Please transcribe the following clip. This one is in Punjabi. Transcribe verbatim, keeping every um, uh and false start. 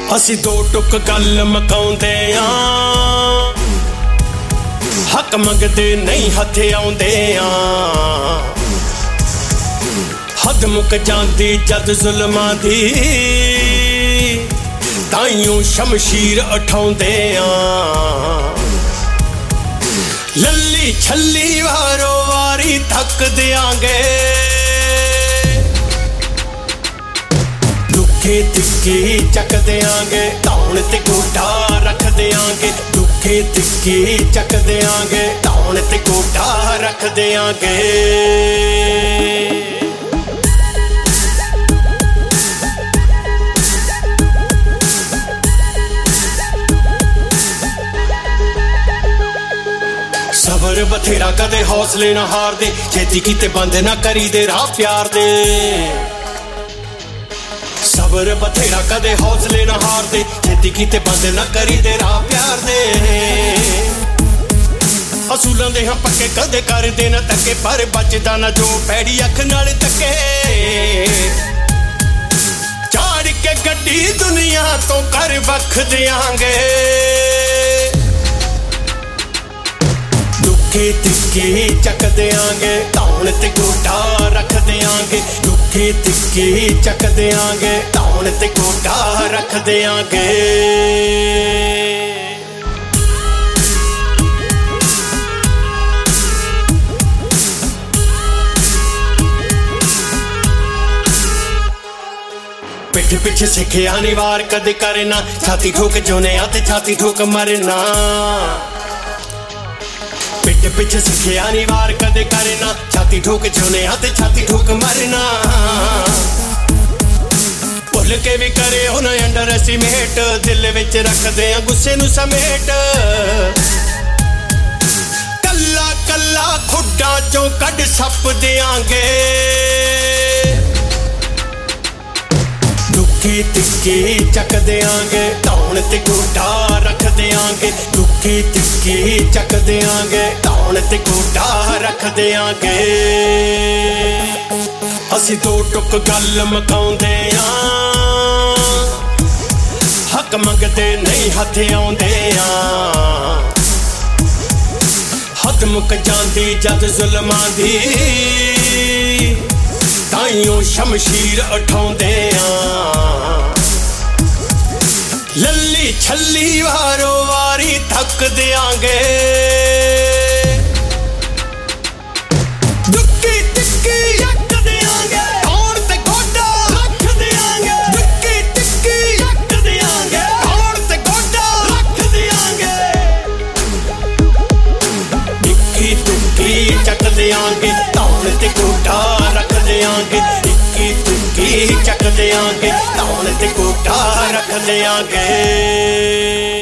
ਅਸੀਂ ਦੋ ਟੁੱਕ ਗੱਲ ਮਕਾਉਂਦੇ ਆਂ, ਹੱਕ ਮੰਗਦੇ ਨਹੀਂ ਹੱਥ ਆਉਂਦੇ ਆਂ। ਹੱਦ ਮੁੱਕ ਜਾਂਦੀ ਜਦ ਜ਼ੁਲਮਾਂ ਦੀ, ਤਾਈਓ ਸ਼ਮਸ਼ੀਰ ਉਠਾਉਂਦੇ ਆਂ। ਲੱਲੀ ਛੱਲੀ ਵਾਰੋ ਵਾਰੀ ਥੱਕ ਦਿਆਂਗੇ, ਦੁੱਖੇ ਤਿੱਖੇ ਚੱਕ ਦਿਆਂਗੇ, ਧੌਣ ਤੇ ਗੋਡਾ ਰੱਖ ਦਿਆਂਗੇ। ਦੁੱਖੇ ਤਿੱਖੇ ਚੱਕ ਦਿਆਂਗੇ, ਧੌਣ ਤੇ ਗੋਡਾ ਰੱਖ ਦਿਆਂਗੇ। ਸਬਰ ਬਥੇਰਾ ਕਦੇ ਹੌਸਲੇ ਨਾ ਹਾਰਦੇ, ਛੇਤੀ ਕੀਤੇ ਬੰਦ ਨਾ ਕਰੀਦੇ ਰਾਹ ਪਿਆਰ ਦੇ। ਸਬਰ ਬਥੇਰਾ ਕਦੇ ਹੌਸਲੇ ਨਾ ਹਾਰਦੇ, ਛੇਤੀ ਕੀਤੇ ਬੰਦ ਨਾ ਕਰੀਦੇ ਰਾਹ ਪਿਆਰ ਦੇ। ਅਸੂਲਾਂ ਦੇ ਹਾਂ ਪੱਕੇ ਕਦੇ ਕਰਦੇ ਨਾ ਧੱਕੇ, ਪਰ ਬਚਦਾ ਨਾ ਜੋ ਪੈੜੀ ਅੱਖ ਨਾਲ ਧੱਕੇ। ਝਾੜ ਕੇ ਗੱਡੀ ਦੁਨੀਆ ਤੋਂ ਕਰ ਵੱਖ ਦਿਆਂਗੇ, ਦੁੱਖੇ ਤਿੱਖੇ ਚੱਕ ਦਿਆਂਗੇ, ਧੌਣ ਤੇ ਗੋਡਾ ਰੱਖ ਦਿਆਂਗੇ। ਦੁੱਖੇ ਤਿੱਖੇ ਚੱਕ ਦਿਆਂਗੇ, ਧੌਣ ਤੇ ਗੋਡਾ ਰੱਖ ਦਿਆਂਗੇ। ਪਿੱਠ ਪਿੱਛੇ ਸਿੱਖਿਆ ਨੀ ਵਾਰ ਕਦੇ ਕਰਨਾ, ਛਾਤੀ ਠੋਕ ਜੋਨਿਆਂ ਤੇ ਛਾਤੀ ਠੋਕ ਮਰਨਾ। ਪਿੱਠ ਪਿੱਛੇ ਸਿੱਖਿਆ ਨੀ ਵਾਰ ਕਦੇ ਕਰਨਾ, ਛਾਤੀ ਠੋਕ ਜੋਨਿਆਂ ਤੇ ਛਾਤੀ ਠੋਕ ਮਰਨਾ। ਭੁੱਲ ਕੇ ਵੀ ਕਰੇ ਹੁਣ ਅੰਡਰ ਐਸਟੀਮੇਟ, ਦਿਲ ਵਿੱਚ ਰੱਖਦੇ ਆ ਗੁੱਸੇ ਨੂੰ ਸਮੇਟ। ਕੱਲਾ ਕੱਲਾ ਖੁੱਡਾਂ ਚੋਂ ਕੱਢ ਸੱਪ ਦਿਆਂਗੇ, ਦੁੱਖੇ ਤਿੱਖੇ ਚੱਕ ਦਿਆਂਗੇ, ਧੌਣ ਤੇ ਗੋਡਾ ਰੱਖ ਦਿਆਂਗੇ। ਦੁੱਖੇ ਤਿੱਖੇ ਚੱਕ ਦਿਆਂਗੇ, ਧੌਣ ਤੇ ਗੋਡਾ ਰੱਖ ਦਿਆਂਗੇ। ਅਸੀਂ ਦੋ ਟੁੱਕ ਗੱਲ ਮਕਾਉਂਦੇ ਆਂ, ਹੱਕ ਮੰਗਦੇ ਨਹੀਂ ਹੱਥ ਆਉਂਦੇ ਆਂ। ਹੱਦ ਮੁੱਕ ਜਾਂਦੀ ਜਦ ਜ਼ੁਲਮਾਂ ਦੀ, ਤਾਈਓ ਸ਼ਮਸ਼ੀਰ ਉਠਾਉਂਦੇ ਆਂ। ਲੱਲੀ ਛੱਲੀ ਵਾਰੋ ਵਾਰੀ ਥੱਕ ਦਿਆਂਗੇ, ਦੁੱਖੀ ਤਿੱਖੀ ਚੱਕ ਦਿਆਂਗੇ, ਧੌਣ ਤੇ ਗੋਡਾ ਰੱਖ ਦਿਆਂਗੇ। ਦੁੱਖੀ ਤਿੱਖੀ ਚੱਕ ਦਿਆਂਗੇ, ਧੌਣ ਤੇ ਗੋਡਾ ਰੱਖ ਦਿਆਂਗੇ। ਦੁੱਖੀ ਦੁੱਖੀ ਚੱਕ ਦਿਆਂਗੇ, ਧੌਣ ਤੇ ਗੋਡਾ ਰੱਖ ਦਿਆਂਗੇ। ਦੁੱਖੀ ਦੁੱਖੀ ਚੱਕ ਦਿਆਂਗੇ, ਧੌਣ ਤੇ ਗੋਡਾ ਰੱਖ ਦਿਆਂਗੇ।